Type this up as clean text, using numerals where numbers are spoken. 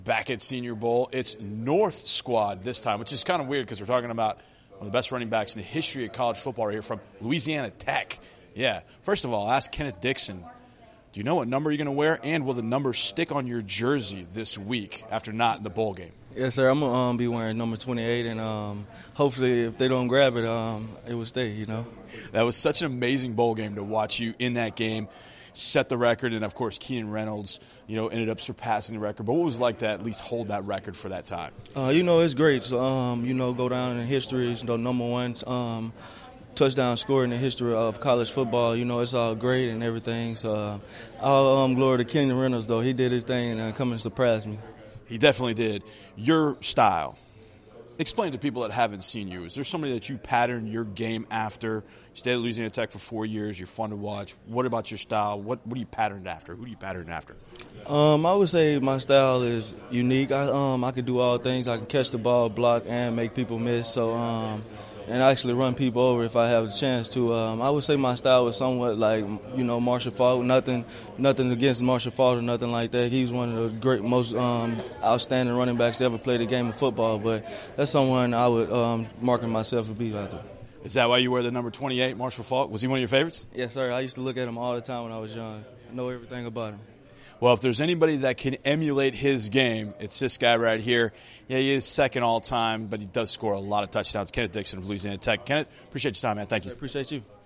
Back at Senior Bowl, it's North squad this time, which is kind of weird because we're talking about one of the best running backs in the history of college football right here from Louisiana Tech. Yeah. First of all, ask Kenneth Dixon, do you know what number you're going to wear, and will the number stick on your jersey this week after not in the bowl game? Yes, sir. I'm going to be wearing number 28, and hopefully if they don't grab it, it will stay, you know. That was such an amazing bowl game to watch you in that game, set the record, and, of course, Keenan Reynolds, ended up surpassing the record. But what was it like to at least hold that record for that time? It's great. So, go down in history as the number one touchdown scorer in the history of college football. It's all great and everything. So all glory to Keenan Reynolds, though. He did his thing and come and surprise me. He definitely did. Your style. Explain to people that haven't seen you. Is there somebody that you pattern your game after? You stayed at Louisiana Tech for 4 years. You're fun to watch. What about your style? What are you patterned after? Who do you pattern after? I would say my style is unique. I can do all things. I can catch the ball, block, and make people miss. So, and actually run people over if I have the chance to. I would say my style was somewhat like, Marshall Faulk. Nothing against Marshall Faulk or nothing like that. He was one of the great, most outstanding running backs to ever play the game of football. But that's someone I would market myself to be out there. Is that why you wear the number 28, Marshall Faulk? Was he one of your favorites? Yes, sir. I used to look at him all the time when I was young. Know everything about him. Well, if there's anybody that can emulate his game, it's this guy right here. Yeah, he is second all time, but he does score a lot of touchdowns. Kenneth Dixon of Louisiana Tech. Kenneth, appreciate your time, man. Thank you. I appreciate you.